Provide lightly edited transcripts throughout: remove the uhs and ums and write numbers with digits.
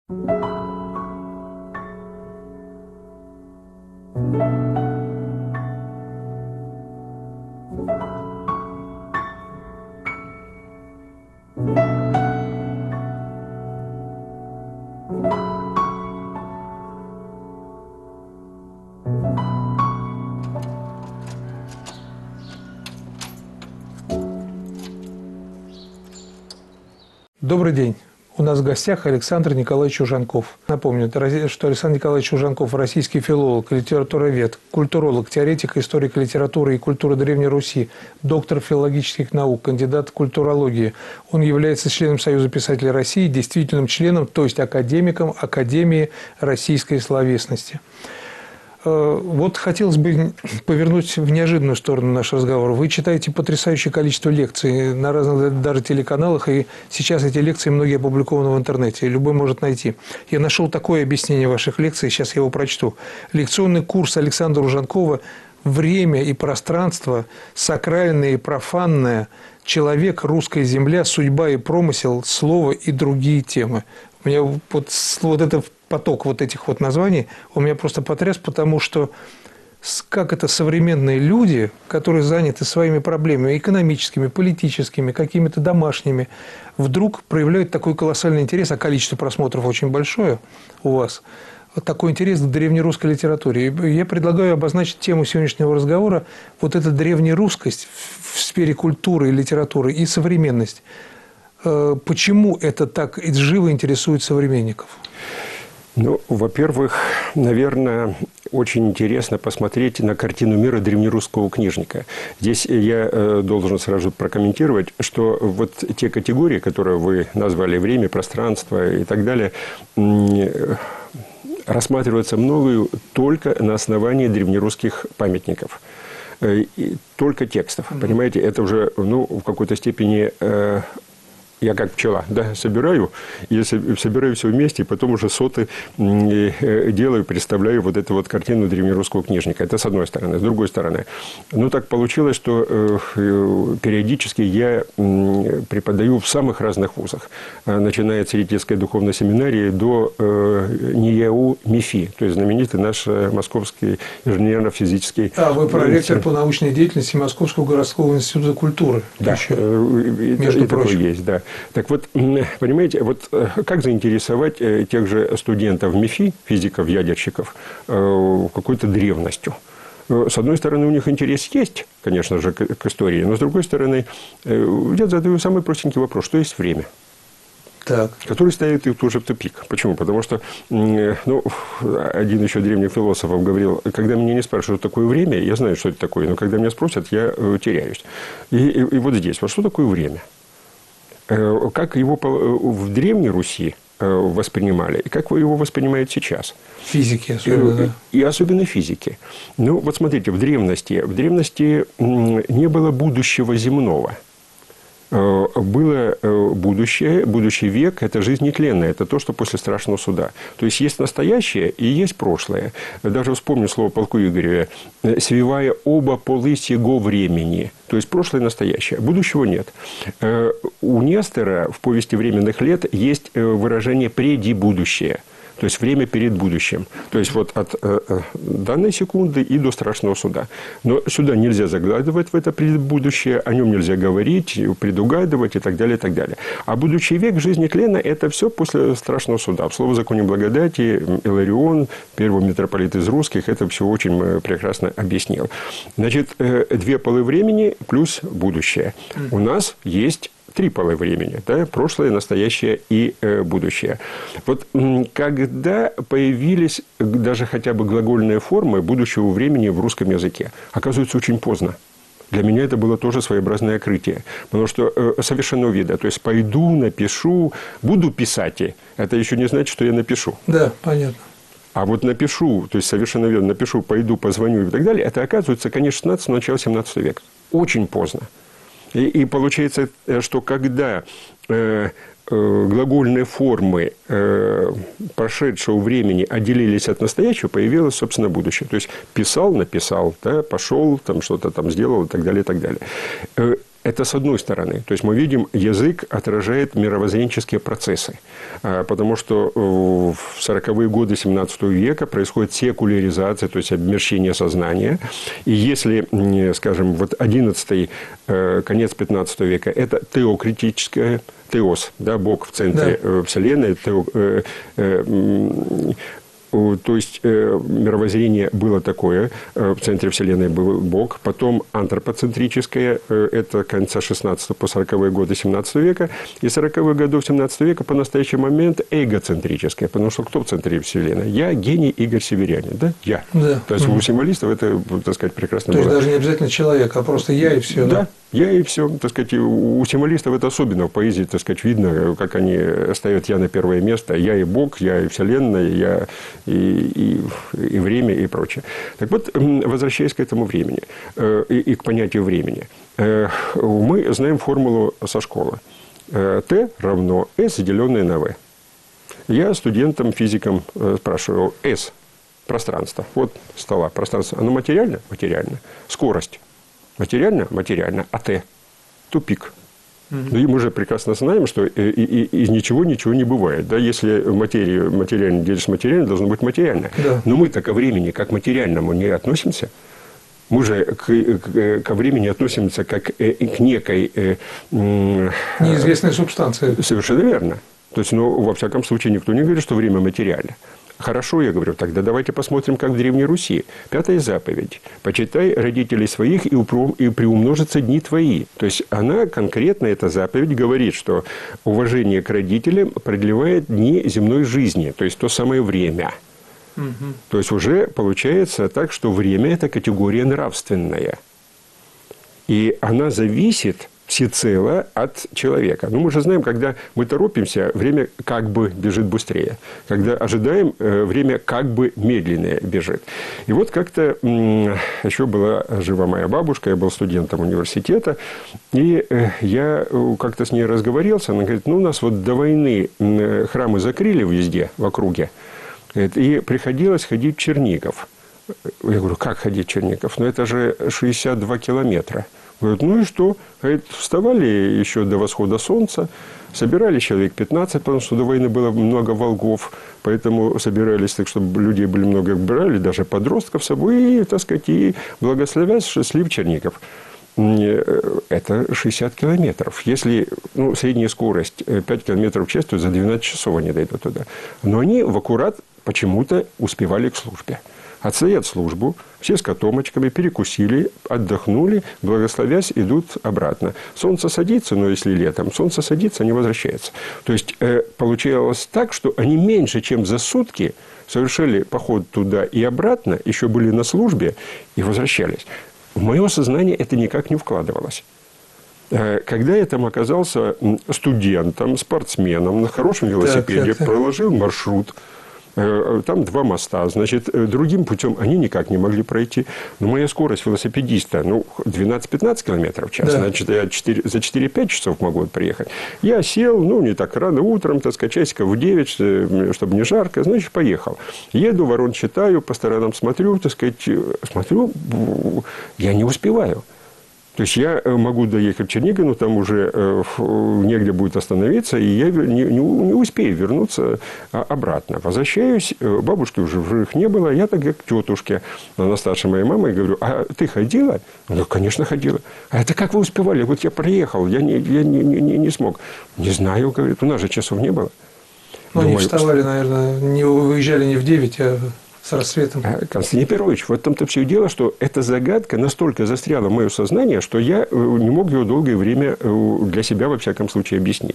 Добрый день. У нас в гостях Александр Николаевич Ужанков. Напомню, что Александр Николаевич Ужанков – российский филолог, литературовед, культуролог, теоретик, историк литературы и культуры Древней Руси, доктор филологических наук, кандидат культурологии. Он является членом Союза писателей России, действительным членом, то есть академиком Академии российской словесности. Вот хотелось бы повернуть в неожиданную сторону наш разговор. Вы читаете потрясающее количество лекций на разных даже телеканалах, и сейчас эти лекции многие опубликованы в интернете, любой может найти. Я нашел такое объяснение ваших лекций, сейчас я его прочту. Лекционный курс Александра Ужанкова «Время и пространство, сакральное и профанное, человек, русская земля, судьба и промысел, слово и другие темы». У меня вот это поток вот этих вот названий у меня просто потряс, потому что как это современные люди, которые заняты своими проблемами экономическими, политическими, какими-то домашними, вдруг проявляют такой колоссальный интерес, а количество просмотров очень большое у вас, вот такой интерес к древнерусской литературе. И я предлагаю обозначить тему сегодняшнего разговора вот эта древнерусскость в сфере культуры и литературы и современность. Почему это так живо интересует современников? Ну, во-первых, наверное, очень интересно посмотреть на картину мира древнерусского книжника. Здесь я должен сразу прокомментировать, что вот те категории, которые вы назвали, время, пространство и так далее, рассматриваются мною только на основании древнерусских памятников. Только текстов. Понимаете, это уже в какой-то степени... Я как пчела, да, собираю, я собираю все вместе, и потом уже соты делаю, представляю вот эту вот картину древнерусского книжника. Это с одной стороны. С другой стороны, так получилось, что периодически я преподаю в самых разных вузах, начиная от Сретенской духовной семинарии до НИЯУ МИФИ, то есть знаменитый наш Московский инженерно-физический... Вы проректор по научной деятельности Московского городского института культуры. Да, между прочим. Есть, да. Так вот, понимаете, вот как заинтересовать тех же студентов МИФИ, физиков, ядерщиков, какой-то древностью? С одной стороны, у них интерес есть, конечно же, к истории, но с другой стороны, я задаю самый простенький вопрос, что есть время? Так. Который ставит их тоже в тупик. Почему? Потому что один еще древних философов говорил, когда меня не спрашивают, что такое время, я знаю, что это такое, но когда меня спросят, я теряюсь. И вот здесь, вот что такое время? Как его в Древней Руси воспринимали, и как вы его воспринимаете сейчас? Физики особенно, да. И особенно физики. Вот смотрите, в древности не было будущего земного. Было будущее, будущий век – это жизнь нетленная, это то, что после страшного суда. То есть настоящее и есть прошлое. Даже вспомню слово полку Игоря «свивая оба полы сего времени». То есть прошлое и настоящее. Будущего нет. У Нестора в повести временных лет есть выражение «предибудущее». То есть время перед будущим. То есть вот от данной секунды и до страшного суда. Но сюда нельзя заглядывать в это предбудущее, о нем нельзя говорить, предугадывать и так далее, и так далее. А будущий век жизни тлена – это все после страшного суда. В слово законе благодати Иларион, первый митрополит из русских, это все очень прекрасно объяснил. Значит, две полы времени плюс будущее. У нас есть 3 полы времени, да? Прошлое, настоящее и будущее. Вот когда появились даже хотя бы глагольные формы будущего времени в русском языке, оказывается, очень поздно. Для меня это было тоже своеобразное открытие. Потому что совершенного вида. То есть, пойду, напишу, буду писать. Это еще не значит, что я напишу. Да, понятно. А вот напишу, то есть, совершенно верно, напишу, пойду, позвоню и так далее, это оказывается конец 16 начало 17 века. Очень поздно. И получается, что когда глагольные формы прошедшего времени отделились от настоящего, появилось, собственно, будущее. То есть, писал, написал, да, пошел, там что-то там сделал и так далее, и так далее. Это с одной стороны. То есть мы видим, язык отражает мировоззренческие процессы. Потому что в 40-е годы 17 века происходит секуляризация, то есть обмерщение сознания. И если, скажем, вот 11-й, конец 15 века – это теокритическое, теос, да, Бог в центре Вселенной, то есть мировоззрение было такое, в центре Вселенной был Бог, потом антропоцентрическое, это конца 16 по 40-е годы 17 века, и 40-х годов 17 века по настоящий момент эгоцентрическое, потому что кто в центре Вселенной? Я гений Игорь Северянин, да? Я. Да. То есть у символистов это, так сказать, прекрасно было. То есть даже не обязательно человек, а просто я и все. Да. Я и все. Так сказать, у символистов это особенно в поэзии, так сказать, видно, как они ставят я на первое место. Я и Бог, я и Вселенная, я и время, и прочее. Так вот, возвращаясь к этому времени и к понятию времени, мы знаем формулу со школы. Т равно S, деленное на V. Я студентам, физикам спрашиваю, S – пространство. Вот стола, пространство. Оно материально? Материально. Скорость. Материально? Материально. А Т? Тупик. Ну, и мы же прекрасно знаем, что из ничего не бывает. Да? Если материально делишь материально, должно быть материально. Да. Но мы-то ко времени как материальному не относимся. Мы же ко времени относимся как к некой... неизвестной субстанции. Совершенно верно. То есть, во всяком случае, никто не говорит, что время материально. Хорошо, я говорю, тогда давайте посмотрим, как в Древней Руси. 5-я заповедь. «Почитай родителей своих, и приумножатся дни твои». То есть, она конкретно, эта заповедь, говорит, что уважение к родителям продлевает дни земной жизни. То есть, то самое время. То есть, уже получается так, что время – это категория нравственная. И она зависит всецело от человека. Но мы же знаем, когда мы торопимся, время как бы бежит быстрее. Когда ожидаем, время как бы медленнее бежит. И вот как-то еще была жива моя бабушка, я был студентом университета, и я как-то с ней разговорился, она говорит, у нас вот до войны храмы закрыли везде, в округе, и приходилось ходить в Чернигов. Я говорю, как ходить в Чернигов? Это же 62 километра. Говорят, ну и что? Говорит, вставали еще до восхода солнца, собирали человек 15, потому что до войны было много волков, поэтому собирались так, чтобы людей были много, брали даже подростков с собой, и, так сказать, и благословясь, шли в Чернигов. Это 60 километров. Если средняя скорость 5 километров в час, то за 12 часов они дойдут туда. Но они в аккурат почему-то успевали к службе. Отстоят службу, все с котомочками, перекусили, отдохнули, благословясь, идут обратно. Солнце садится, но если летом, солнце садится, они возвращаются. То есть, получалось так, что они меньше, чем за сутки совершили поход туда и обратно, еще были на службе и возвращались. В мое сознание это никак не вкладывалось. Когда я там оказался студентом, спортсменом, на хорошем велосипеде, проложил маршрут, там 2 моста, значит, другим путем они никак не могли пройти. Но моя скорость велосипедиста, 12-15 километров в час, значит, я за 4-5 часов могу приехать. Я сел, не так рано утром, так сказать, часиков в 9, чтобы не жарко, значит, поехал. Еду, ворон считаю, по сторонам смотрю, так сказать, я не успеваю. То есть, я могу доехать в Чернигов, но там уже негде будет остановиться, и я не успею вернуться обратно. Возвращаюсь, бабушки уже в живых не было, я так к тетушке, она старше моей мамы, и говорю, а ты ходила? Она, конечно, ходила. А это как вы успевали? Вот я приехал, я не смог. Не знаю, говорит, у нас же часов не было. Они вставали, наверное, не выезжали не в 9, а с рассветом. Константин Петрович, в этом-то все дело, что эта загадка настолько застряла в мое сознание, что я не мог ее долгое время для себя, во всяком случае, объяснить.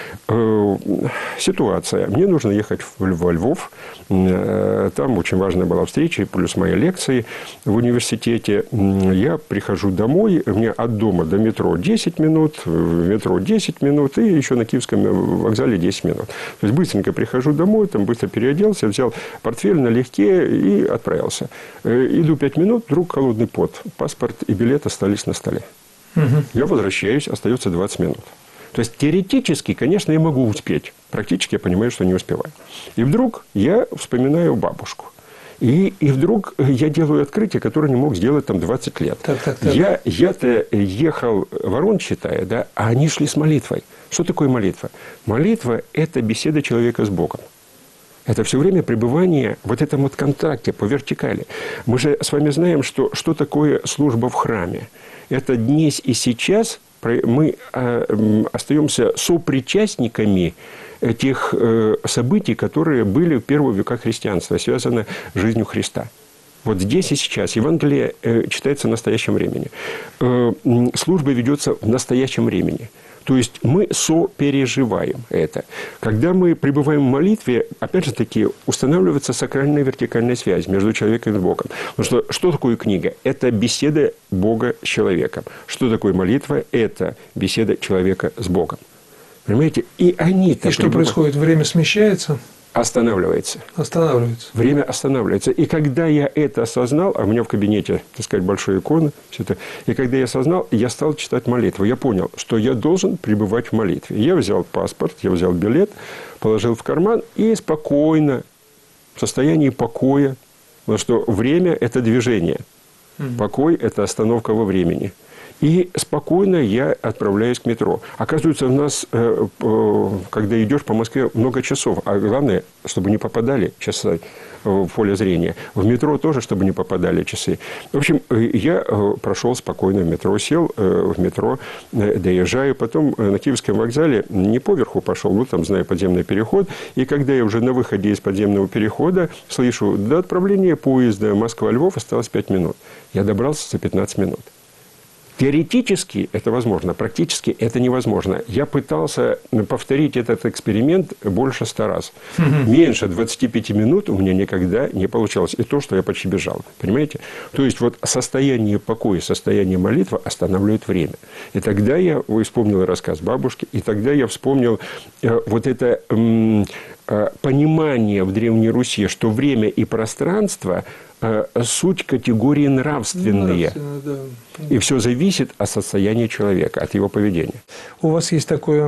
Ситуация. Мне нужно ехать во Львов. Там очень важная была встреча, плюс мои лекции в университете. Я прихожу домой, у меня от дома до метро 10 минут, в метро 10 минут, и еще на Киевском вокзале 10 минут. То есть, быстренько прихожу домой, там быстро переоделся, взял портфель налегке и отправился. Иду 5 минут, вдруг холодный пот. Паспорт и билет остались на столе. Я возвращаюсь, остается 20 минут. То есть, теоретически, конечно, я могу успеть. Практически я понимаю, что не успеваю. И вдруг я вспоминаю бабушку. И вдруг я делаю открытие, которое не мог сделать там 20 лет. Так. Я-то ехал ворон читая, да, а они шли с молитвой. Что такое молитва? Молитва – это беседа человека с Богом. Это все время пребывание в вот этом вот контакте по вертикали. Мы же с вами знаем, что такое служба в храме. Это здесь и сейчас мы остаемся сопричастниками тех событий, которые были в первых веках христианства, связаны с жизнью Христа. Вот здесь и сейчас. Евангелие читается в настоящем времени. Служба ведется в настоящем времени. То есть мы сопереживаем это. Когда мы пребываем в молитве, опять же таки, устанавливается сакральная вертикальная связь между человеком и Богом. Потому что такое книга? Это беседа Бога с человеком. Что такое молитва? Это беседа человека с Богом. Понимаете? И они-то... И что происходит? Время смещается? Останавливается. Останавливается. Время останавливается. И когда я это осознал, а у меня в кабинете, так сказать, большая икона, все это, и когда я осознал, я стал читать молитву. Я понял, что я должен пребывать в молитве. Я взял паспорт, я взял билет, положил в карман и спокойно, в состоянии покоя, потому что время – это движение. Покой – это остановка во времени. И спокойно я отправляюсь к метро. Оказывается, у нас, когда идешь по Москве, много часов. А главное, чтобы не попадали часы в поле зрения. В метро тоже, чтобы не попадали часы. В общем, я прошел спокойно в метро, сел в метро, доезжаю. Потом на Киевском вокзале не поверху пошел, ну, там, знаю, подземный переход. И когда я уже на выходе из подземного перехода слышу, до отправления поезда Москва-Львов осталось 5 минут. Я добрался за 15 минут. Теоретически это возможно, практически это невозможно. Я пытался повторить этот эксперимент больше 100 раз. Меньше 25 минут у меня никогда не получалось. И то, что я почти бежал. Понимаете? То есть, вот состояние покоя, состояние молитвы останавливает время. И тогда я вспомнил рассказ бабушки, и тогда я вспомнил вот это понимание в Древней Руси, что время и пространство суть категории нравственные. Да. И все зависит от состояния человека, от его поведения. У вас есть такое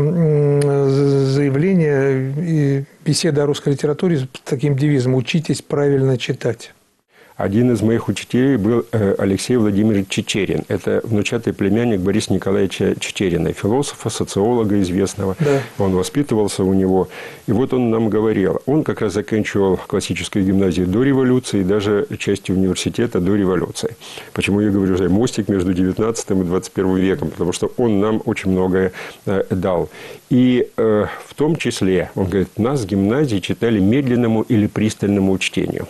заявление и беседа о русской литературе с таким девизом «Учитесь правильно читать». Один из моих учителей был Алексей Владимирович Чичерин. Это внучатый племянник Бориса Николаевича Чичерина, философа, социолога известного. Да. Он воспитывался у него. И вот он нам говорил, он как раз заканчивал классическую гимназию до революции, даже частью университета до революции. Почему я говорю, что мостик между 19 и 21 веком? Потому что он нам очень многое дал. И в том числе, он говорит, нас в гимназии читали медленному или пристальному чтению.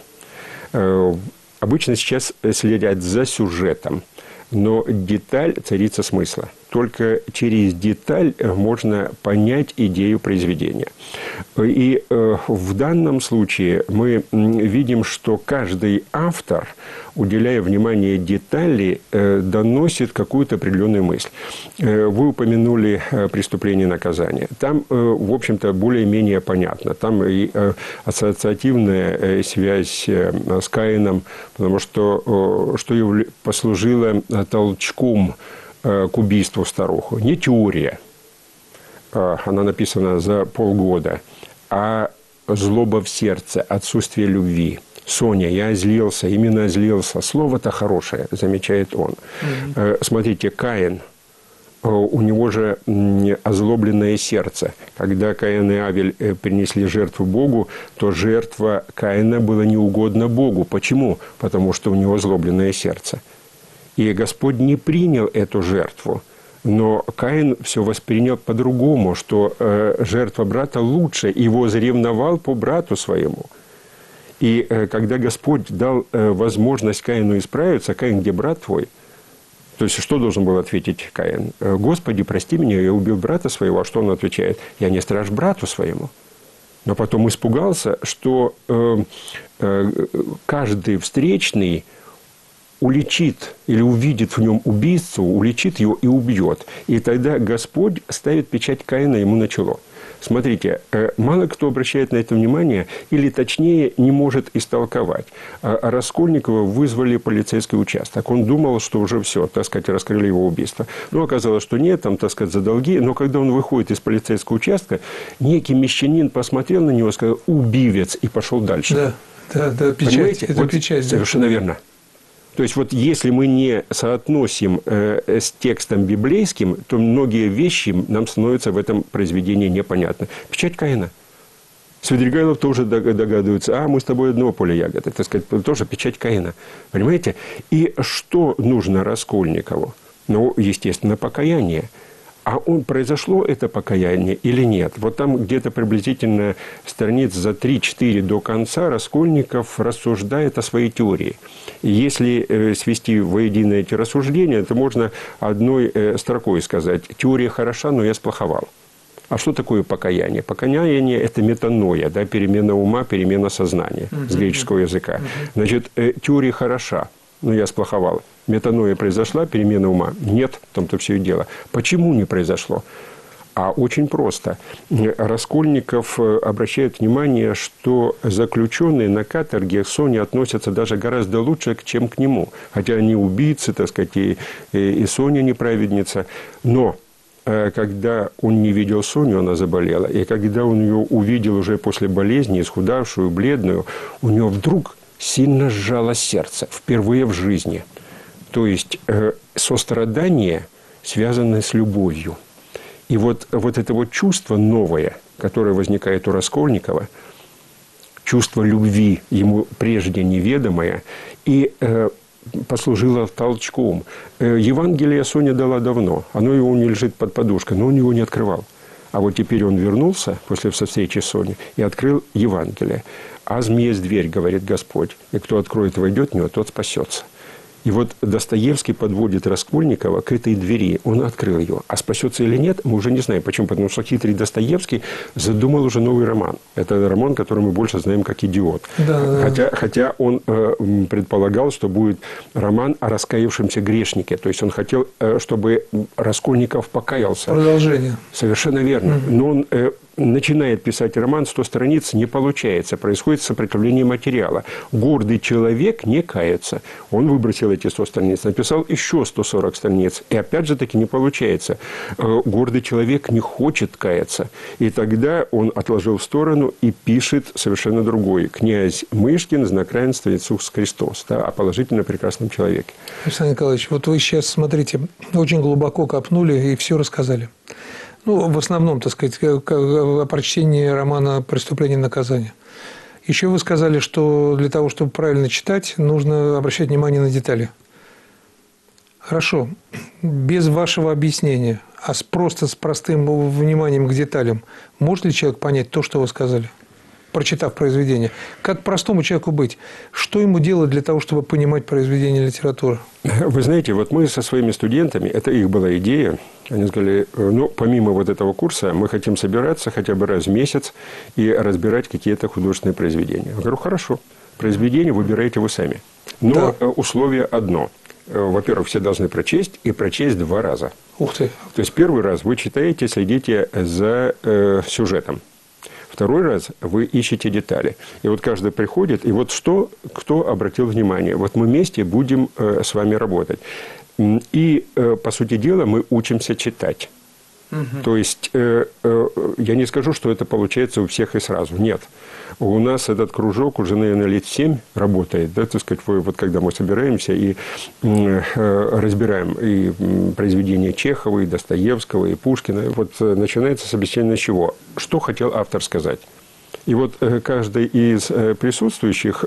Обычно сейчас следят за сюжетом, но деталь – царица смысла. Только через деталь можно понять идею произведения. И в данном случае мы видим, что каждый автор, уделяя внимание детали, доносит какую-то определенную мысль. Вы упомянули «Преступление и наказание». Там, в общем-то, более-менее понятно. Там и ассоциативная связь с Каином, потому что послужило толчком к убийству старуху. Не теория, она написана за полгода, а злоба в сердце, отсутствие любви. Соня, я злился, именно злился. Слово-то хорошее, замечает он. Смотрите, Каин, у него же озлобленное сердце. Когда Каин и Авель принесли жертву Богу, то жертва Каина была неугодна Богу. Почему? Потому что у него озлобленное сердце. И Господь не принял эту жертву. Но Каин все воспринял по-другому, что жертва брата лучше, его заревновал по брату своему. И когда Господь дал возможность Каину исправиться, Каин, где брат твой? То есть, что должен был ответить Каин? Господи, прости меня, я убил брата своего. А что он отвечает? Я не страж брату своему. Но потом испугался, что каждый встречный уличит или увидит в нем убийцу, уличит его и убьет. И тогда Господь ставит печать Каина ему на чело. Смотрите, мало кто обращает на это внимание, или точнее не может истолковать. Раскольникова вызвали полицейский участок. Он думал, что уже все, так сказать, раскрыли его убийство. Но оказалось, что нет, там, так сказать, за долги. Но когда он выходит из полицейского участка, некий мещанин посмотрел на него, сказал «убивец» и пошел дальше. Да. Да, печать. Понимаете? Это вот печать. Совершенно верно. То есть, вот если мы не соотносим с текстом библейским, то многие вещи нам становятся в этом произведении непонятны. Печать Каина. Свидригайлов тоже догадывается, мы с тобой одного поля ягод. Это, так сказать, тоже печать Каина. Понимаете? И что нужно Раскольникову? Ну, естественно, покаяние. А произошло это покаяние или нет? Вот там где-то приблизительно страниц за 3-4 до конца Раскольников рассуждает о своей теории. И если свести воедино эти рассуждения, то можно одной строкой сказать: теория хороша, но я сплоховал. А что такое покаяние? Покаяние – это метаноя, да, перемена ума, перемена сознания с греческого языка. Значит, теория хороша, но я сплоховал. Метаноя произошла, перемена ума? Нет, в том-то все и дело. Почему не произошло? А очень просто. Раскольников обращает внимание, что заключенные на каторге к Соне относятся даже гораздо лучше, чем к нему. Хотя они убийцы, так сказать, и Соня неправедница. Но когда он не видел Соню, она заболела. И когда он ее увидел уже после болезни, исхудавшую, бледную, у него вдруг сильно сжало сердце. Впервые в жизни. То есть сострадание связано с любовью. И вот это вот чувство новое, которое возникает у Раскольникова, чувство любви, ему прежде неведомое, и послужило толчком. Евангелие Соня дала давно. Оно его не лежит под подушкой, но он его не открывал. А вот теперь он вернулся после встречи с Соней и открыл Евангелие. «Азм есть дверь, говорит Господь, и кто откроет и войдет в него, тот спасется». И вот Достоевский подводит Раскольникова к этой двери. Он открыл ее. А спасется или нет, мы уже не знаем. Почему? Потому что хитрый Достоевский задумал уже новый роман. Это роман, который мы больше знаем как «Идиот». Да. Хотя он предполагал, что будет роман о раскаявшемся грешнике. То есть он хотел, чтобы Раскольников покаялся. Продолжение. Совершенно верно. Но он начинает писать роман, 100 страниц, не получается. Происходит сопротивление материала. Гордый человек не кается. Он выбросил эти 100 страниц, написал еще 140 страниц. И опять же таки не получается. Гордый человек не хочет каяться. И тогда он отложил в сторону и пишет совершенно другой. «Князь Мышкин, знак равенства Иисус Христос». Да, о положительно прекрасном человеке. Александр Николаевич, вот вы сейчас, смотрите, очень глубоко копнули и все рассказали. Ну, в основном, так сказать, о прочтении романа «Преступление и наказание». Еще вы сказали, что для того, чтобы правильно читать, нужно обращать внимание на детали. Хорошо. Без вашего объяснения, а просто с простым вниманием к деталям, может ли человек понять то, что вы сказали, прочитав произведение? Как простому человеку быть? Что ему делать для того, чтобы понимать произведение литературы? Вы знаете, вот мы со своими студентами, это их была идея, они сказали, помимо вот этого курса, мы хотим собираться хотя бы раз в месяц и разбирать какие-то художественные произведения. Я говорю, хорошо, произведение выбираете вы сами. Но да. Условие одно. Во-первых, все должны прочесть и прочесть 2 раза. Ух ты! То есть, первый раз вы читаете, следите за сюжетом. Второй раз вы ищете детали. И вот каждый приходит, и вот кто обратил внимание. Вот мы вместе будем с вами работать. И, по сути дела, мы учимся читать. Угу. То есть, я не скажу, что это получается у всех и сразу. Нет. У нас этот кружок уже, наверное, лет 7 работает. Да, так сказать, вот когда мы собираемся и разбираем и произведения Чехова, и Достоевского, и Пушкина. Вот начинается с объяснения чего. Что хотел автор сказать. И вот каждый из присутствующих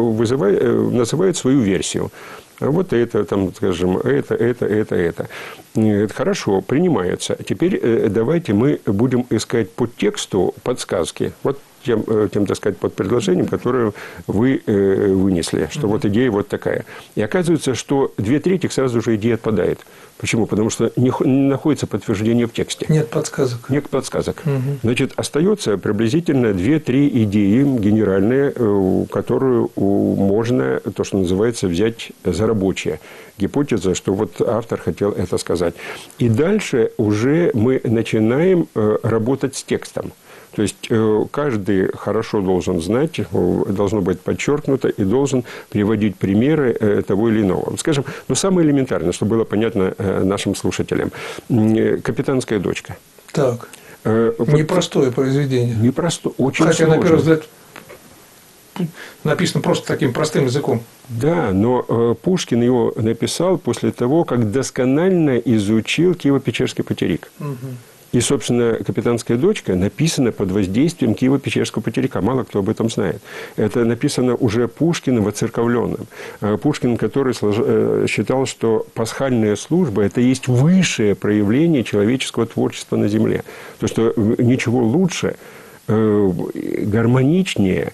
называет свою версию. Вот это, там, скажем, это. Это хорошо, принимается. Теперь давайте мы будем искать по тексту подсказки. Вот тем, так сказать, под предложением, которое вы вынесли, что вот идея вот такая. И оказывается, что 2/3 сразу же идея отпадает. Почему? Потому что не находится подтверждение в тексте. Нет подсказок. Нет подсказок. Угу. Значит, остается приблизительно 2-3 идеи генеральные, которую можно, то, что называется, взять за рабочее. Гипотеза, что вот автор хотел это сказать. И дальше уже мы начинаем работать с текстом. То есть, каждый хорошо должен знать, должно быть подчеркнуто и должен приводить примеры того или иного. Скажем, самое элементарное, чтобы было понятно нашим слушателям. «Капитанская дочка». Так. Непростое произведение. Непростое, очень Хотя, сложное. на первый взгляд, написано просто таким простым языком. Да, но Пушкин его написал после того, как досконально изучил Киево-Печерский потерик. И, собственно, «Капитанская дочка» написана под воздействием Киево-Печерского потерика. Мало кто об этом знает. Это написано уже Пушкиным воцерковленным. Пушкин, который считал, что пасхальная служба – это есть высшее проявление человеческого творчества на земле. То, что ничего лучше, гармоничнее,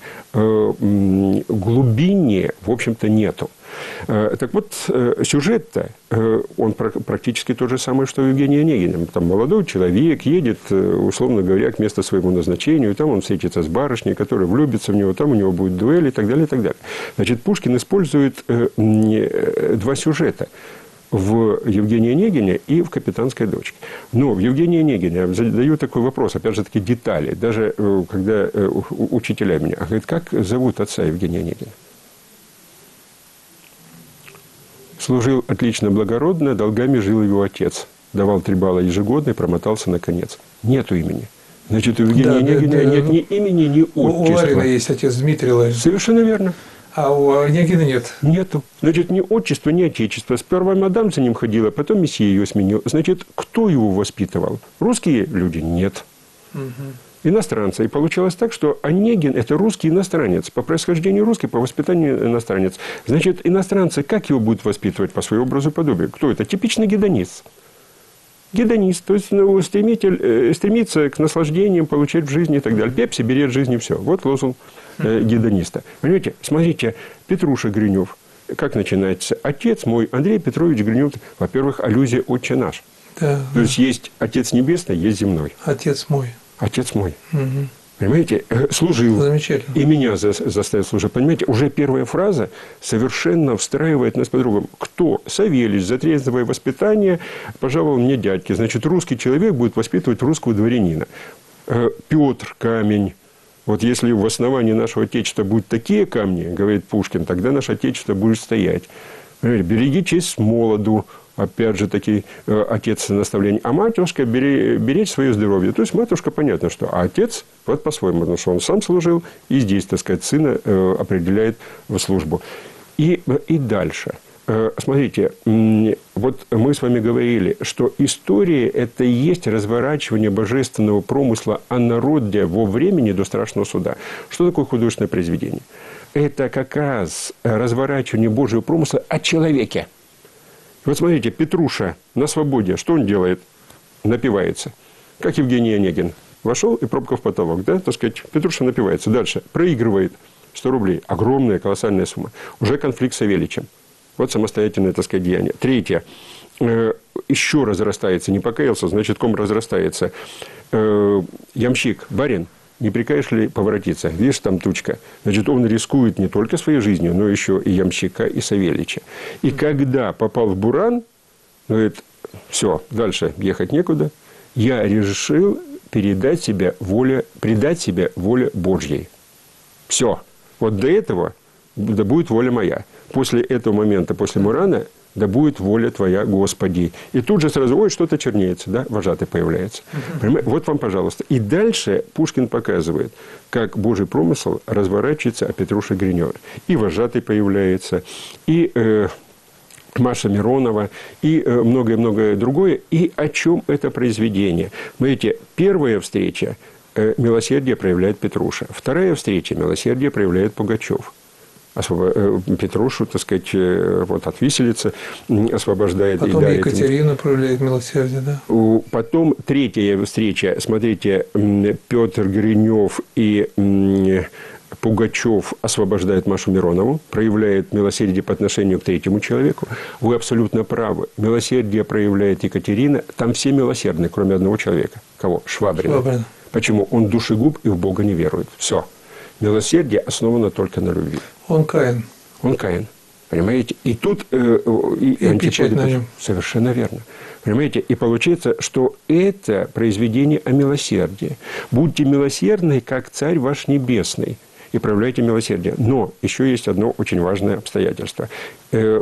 глубиннее, в общем-то, нету. Так вот, сюжет-то, он практически тот же самый, что и Евгений Онегин. Там молодой человек едет, условно говоря, к месту своему назначению, там он встретится с барышней, которая влюбится в него, там у него будет дуэль и так далее, и так далее. Значит, Пушкин использует два сюжета в Евгении Онегине и в «Капитанской дочке». Но в Евгении Онегине я задаю такой вопрос, опять же таки детали, даже когда учителя меня говорят, как зовут отца Евгения Онегина? Служил отлично благородно, долгами жил его отец. Давал 3 балла ежегодно и промотался наконец. Нету имени. Значит, у Евгения Онегина нет ни имени, ни отчества. У Ларина есть отец Дмитрий Ларин. Совершенно верно. А у Онегина нет. Нету. Значит, ни отчества, ни отечества. Сперва мадам за ним ходила, потом месье ее сменил. Значит, кто его воспитывал? Русские люди? Нет. Иностранцы. И получилось так, что Онегин – это русский иностранец. По происхождению русский, по воспитанию иностранец. Значит, иностранцы как его будут воспитывать по своему образу и подобию? Кто это? Типичный гедонист. Гедонист, то есть стремится к наслаждениям, получать в жизни и так далее. Пепси берет в жизни все. Вот лозунг гедониста. Понимаете? Смотрите, Петруша Гринев. Как начинается? Отец мой, Андрей Петрович Гринев. Во-первых, аллюзия «Отче наш». Да. То есть, есть Отец Небесный, есть земной. Отец мой. Отец мой. Понимаете? Служил. Замечательно. И меня заставил служить. Понимаете? Уже первая фраза совершенно встраивает нас по-другому. Кто? Савельич, за трезвое воспитание пожаловал мне дядьки. Значит, русский человек будет воспитывать русского дворянина. Петр камень. Вот если в основании нашего Отечества будут такие камни, говорит Пушкин, тогда наше Отечество будет стоять. Береги честь молоду. Опять же, таки отец наставление. А матушка беречь свое здоровье. То есть, матушка, понятно, что. А отец, вот по-своему, потому что он сам служил, и здесь, так сказать, сына определяет в службу. И дальше. Смотрите, вот мы с вами говорили, что история – это и есть разворачивание божественного промысла о народе во времени до страшного суда. Что такое художественное произведение? Это как раз разворачивание Божьего промысла о человеке. Вот смотрите, Петруша на свободе, что он делает? Напивается. Как Евгений Онегин. Вошел и пробка в потолок, да? Так сказать, Петруша напивается. Дальше. Проигрывает 100 рублей. Огромная, колоссальная сумма. Уже конфликт с Савельичем. Вот самостоятельное, так сказать, деяние. Третье. Еще разрастается. Не покаялся, значит, ком разрастается. Ямщик, барин. Не прикажешь ли поворотиться? Видишь, там тучка. Значит, он рискует не только своей жизнью, но еще и ямщика, и Савельича. И когда попал в буран, говорит, все, дальше ехать некуда. Я решил предать себя воле Божьей. Все. Вот до этого да будет воля моя. После этого момента, после бурана, да будет воля Твоя, Господи. И тут же сразу, ой, что-то чернеется, да, вожатый появляется. Вот вам, пожалуйста. И дальше Пушкин показывает, как Божий промысел разворачивается о Петруше Гриневе. И вожатый появляется, и Маша Миронова, и многое-многое другое. И о чем это произведение? Смотрите, первая встреча милосердие проявляет Петруша. Вторая встреча милосердие проявляет Пугачев. Петрушу, так сказать, вот от виселицы освобождает. Потом и Екатерина проявляет милосердие, да? Потом третья встреча. Смотрите, Петр Гринев и Пугачев освобождает Машу Миронову, проявляет милосердие по отношению к третьему человеку. Вы абсолютно правы. Милосердие проявляет Екатерина. Там все милосердны, кроме одного человека. Кого? Швабрина. Почему? Он душегуб и в Бога не верует. Все. Милосердие основано только на любви. Он Каин. Он Каин. Понимаете? И тут и печать на нем. Совершенно верно. Понимаете? И получается, что это произведение о милосердии. Будьте милосердны, как Царь ваш Небесный, и проявляйте милосердие. Но еще есть одно очень важное обстоятельство.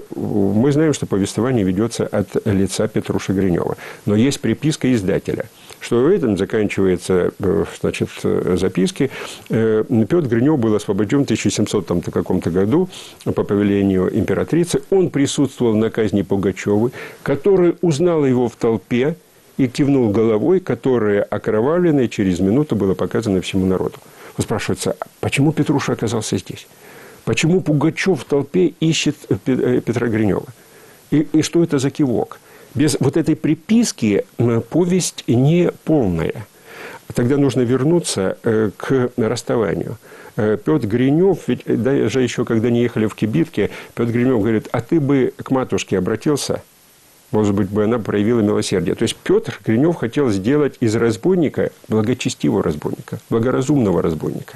Мы знаем, что повествование ведется от лица Петруши Гринева. Но есть приписка издателя. что этим заканчиваются, значит, записки. Петр Гринев был освобожден в 1700 каком-то году по повелению императрицы. Он присутствовал на казни Пугачевой, который узнал его в толпе и кивнул головой, которая окровавленная через минуту была показана всему народу. Вот спрашивается, почему Петруша оказался здесь? Почему Пугачев в толпе ищет Петра Гринева? И что это за кивок? Без вот этой приписки повесть не полная. Тогда нужно вернуться к расставанию. Петр Гринев, ведь даже еще когда не ехали в кибитке, Петр Гринев говорит, а ты бы к матушке обратился? Может быть, бы она проявила милосердие. То есть Петр Гринев хотел сделать из разбойника благочестивого разбойника, благоразумного разбойника.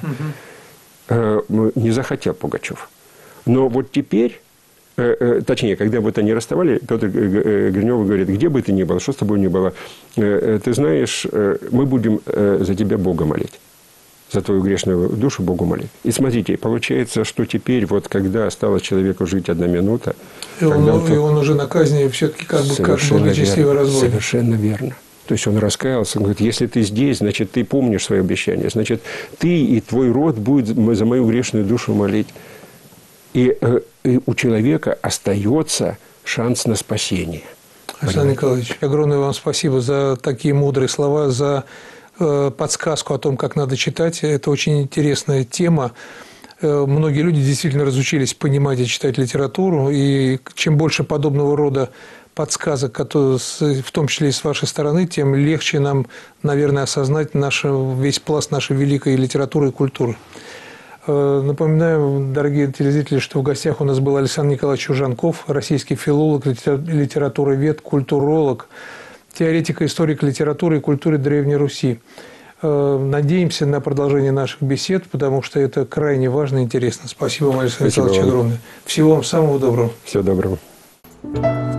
Не захотел Пугачев. Но вот теперь, точнее, когда вот они расставали, Петр Гринев говорит, где бы ты ни был, что с тобой ни было, ты знаешь, мы будем за тебя Бога молить. За твою грешную душу Богу молить. И смотрите, получается, что теперь, вот когда осталось человеку жить 1 минута... И он уже на казни все-таки как благочестивый разбойник. Совершенно верно. То есть он раскаялся, он говорит, если ты здесь, значит, ты помнишь свое обещание, значит, ты и твой род будет за мою грешную душу молить. И у человека остается шанс на спасение. Александр Николаевич, огромное вам спасибо за такие мудрые слова, за подсказку о том, как надо читать. Это очень интересная тема. Многие люди действительно разучились понимать и читать литературу, и чем больше подобного рода подсказок, в том числе и с вашей стороны, тем легче нам, наверное, осознать весь пласт нашей великой литературы и культуры. Напоминаю, дорогие телезрители, что в гостях у нас был Александр Николаевич Южанков, российский филолог, литературовед, культуролог, теоретик и историк литературы и культуры Древней Руси. Надеемся на продолжение наших бесед, потому что это крайне важно и интересно. Спасибо вам, Александр Николаевич, огромное. Всего вам самого доброго. Всего доброго.